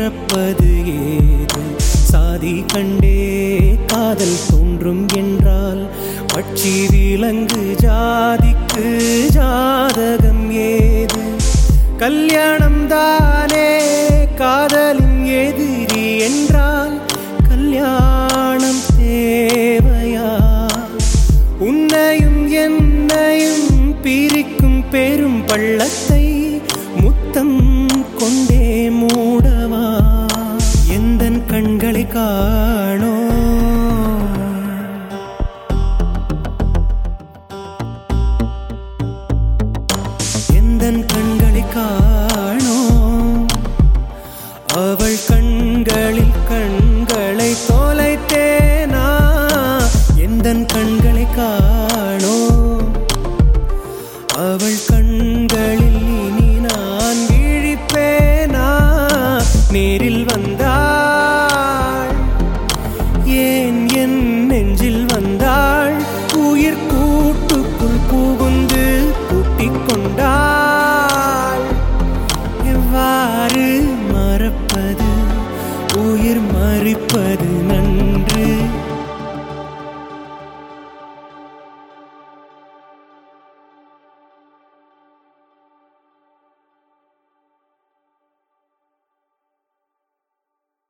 பிறப்பது ஏது? சாதி கண்டே காதல் தோன்றும் என்றால் பட்சி விலங்கு ஜாதிக்கு ஜாதகம் ஏது? கல்யாணம் தானே காதலின் எதிரி என்றால் கல்யாணம் தேவையா? உன்னையும் என்னையும் பிரிக்கும் பெரும் பள்ளத்தை முத்தம் கொண்டே மூடவா? எந்தன் கண்களை காணோ, எந்தன் கண்களை காணோ, அவள் கண்களில் கண்களை தொலைத்தேனா? எந்தன் கண்களை காணோ, அவள் கண்களில் இனி நான் விழிப்பேனா? நேரில் வந்தாள், ஏன் என் நெஞ்சில் வந்தாள்? உயிர் கூட்டுக்குள் புகுந்து கூட்டிக் கொண்டாள். எவ்வாறு மறப்பது, உயிர் மறிப்பது?